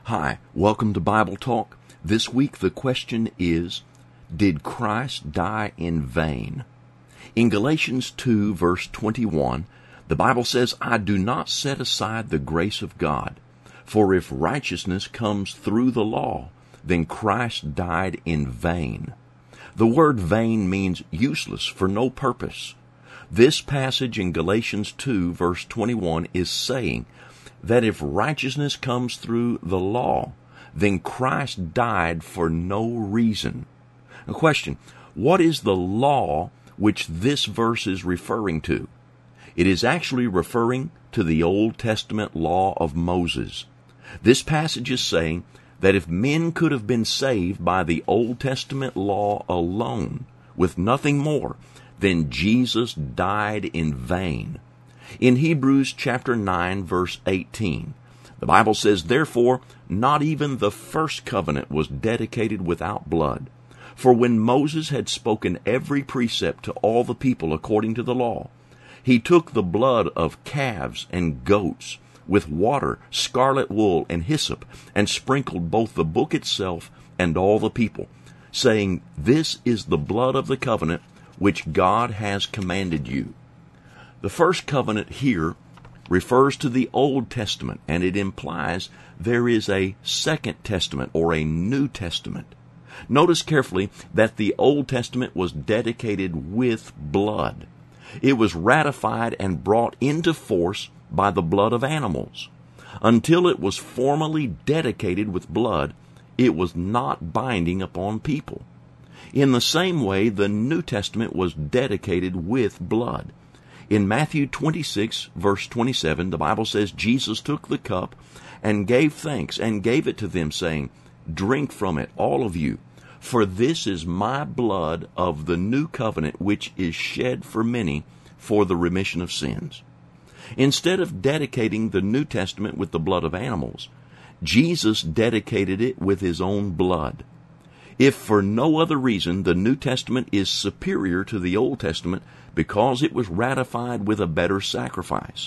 Hi, welcome to Bible Talk. This week the question is, did Christ die in vain? In Galatians 2, verse 21, the Bible says, I do not set aside the grace of God, for if righteousness comes through the law, then Christ died in vain. The word vain means useless, for no purpose. This passage in Galatians 2, verse 21 is saying that if righteousness comes through the law, then Christ died for no reason. A question, what is the law which this verse is referring to? It is actually referring to the Old Testament law of Moses. This passage is saying that if men could have been saved by the Old Testament law alone, with nothing more, then Jesus died in vain. In Hebrews chapter 9, verse 18, the Bible says, Therefore, not even the first covenant was dedicated without blood. For when Moses had spoken every precept to all the people according to the law, he took the blood of calves and goats with water, scarlet wool, and hyssop, and sprinkled both the book itself and all the people, saying, This is the blood of the covenant which God has commanded you. The first covenant here refers to the Old Testament, and it implies there is a Second Testament or a New Testament. Notice carefully that the Old Testament was dedicated with blood. It was ratified and brought into force by the blood of animals. Until it was formally dedicated with blood, it was not binding upon people. In the same way, the New Testament was dedicated with blood. In Matthew 26, verse 27, the Bible says, Jesus took the cup and gave thanks and gave it to them, saying, Drink from it, all of you, for this is my blood of the new covenant, which is shed for many for the remission of sins. Instead of dedicating the New Testament with the blood of animals, Jesus dedicated it with his own blood. If for no other reason, the New Testament is superior to the Old Testament because it was ratified with a better sacrifice.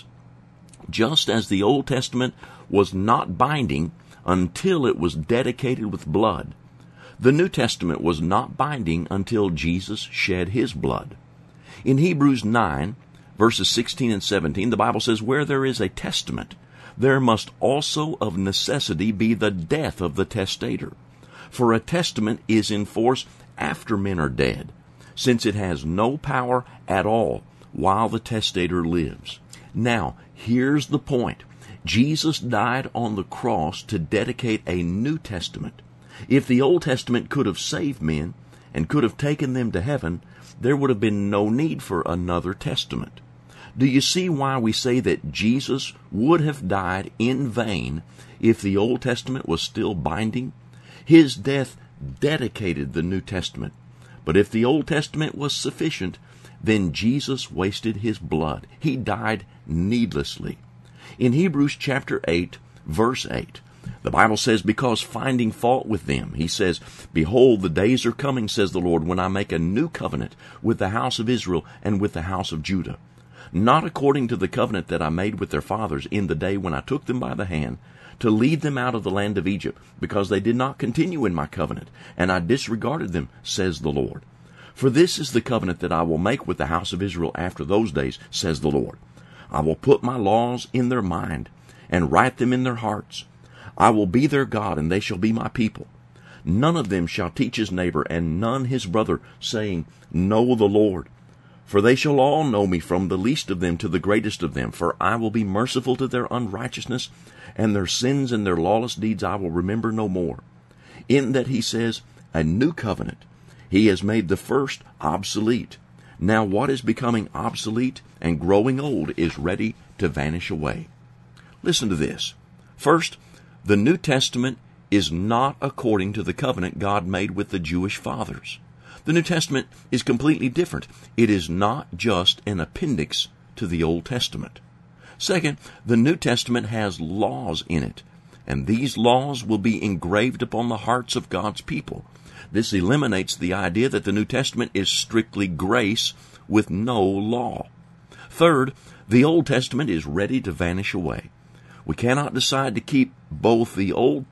Just as the Old Testament was not binding until it was dedicated with blood, the New Testament was not binding until Jesus shed his blood. In Hebrews 9, verses 16 and 17, the Bible says, Where there is a testament, there must also of necessity be the death of the testator. For a testament is in force after men are dead, since it has no power at all while the testator lives. Now, here's the point. Jesus died on the cross to dedicate a New Testament. If the Old Testament could have saved men and could have taken them to heaven, there would have been no need for another testament. Do you see why we say that Jesus would have died in vain if the Old Testament was still binding? His death dedicated the New Testament. But if the Old Testament was sufficient, then Jesus wasted his blood. He died needlessly. In Hebrews chapter 8, verse 8, the Bible says, Because finding fault with them, he says, Behold, the days are coming, says the Lord, when I make a new covenant with the house of Israel and with the house of Judah. Not according to the covenant that I made with their fathers in the day when I took them by the hand, to lead them out of the land of Egypt, because they did not continue in my covenant, and I disregarded them, says the Lord. For this is the covenant that I will make with the house of Israel after those days, says the Lord. I will put my laws in their mind, and write them in their hearts. I will be their God, and they shall be my people. None of them shall teach his neighbor, and none his brother, saying, Know the Lord. For they shall all know me, from the least of them to the greatest of them. For I will be merciful to their unrighteousness, and their sins and their lawless deeds I will remember no more. In that he says, a new covenant. He has made the first obsolete. Now what is becoming obsolete and growing old is ready to vanish away. Listen to this. First, the New Testament is not according to the covenant God made with the Jewish fathers. The New Testament is completely different. It is not just an appendix to the Old Testament. Second, the New Testament has laws in it, and these laws will be engraved upon the hearts of God's people. This eliminates the idea that the New Testament is strictly grace with no law. Third, the Old Testament is ready to vanish away. We cannot decide to keep both the Old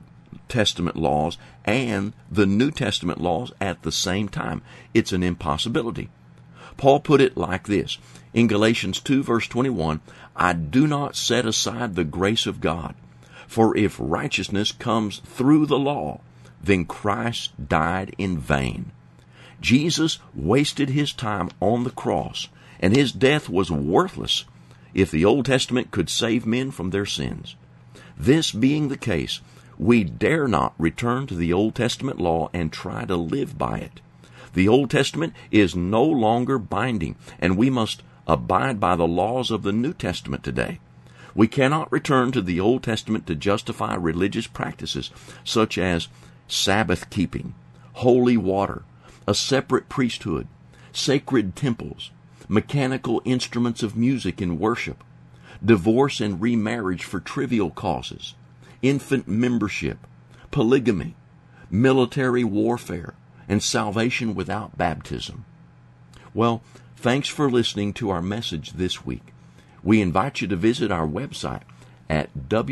Testament laws and the New Testament laws at the same time. It's an impossibility. Paul put it like this. In Galatians 2 verse 21, I do not set aside the grace of God, for if righteousness comes through the law, then Christ died in vain. Jesus wasted his time on the cross, and his death was worthless if the Old Testament could save men from their sins. This being the case, we dare not return to the Old Testament law and try to live by it. The Old Testament is no longer binding, and we must abide by the laws of the New Testament today. We cannot return to the Old Testament to justify religious practices such as Sabbath keeping, holy water, a separate priesthood, sacred temples, mechanical instruments of music in worship, divorce and remarriage for trivial causes, infant membership, polygamy, military warfare, and salvation without baptism. Well, thanks for listening to our message this week. We invite you to visit our website at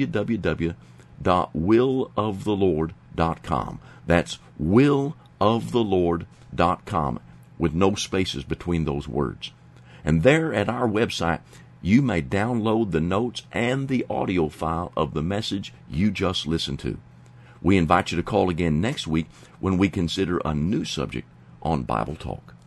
www.willofthelord.com. That's willofthelord.com, with no spaces between those words. And there at our website, you may download the notes and the audio file of the message you just listened to. We invite you to call again next week when we consider a new subject on Bible Talk.